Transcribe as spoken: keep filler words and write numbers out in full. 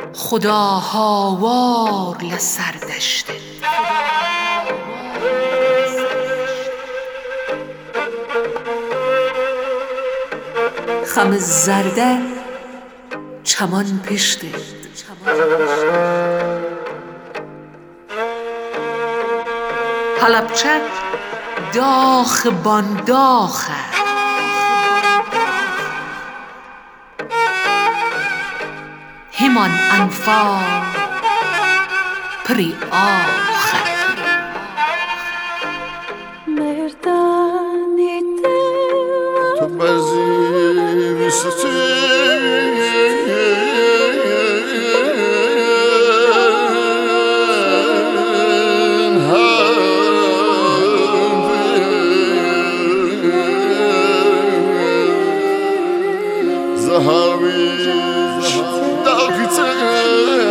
خدا هاوار لسر دشته. خم زرده چمان پشته، حلبچه داخ بانداخه، همان انفال پری آخه. مردانی تو برزی بیستی زهاویش داغیتن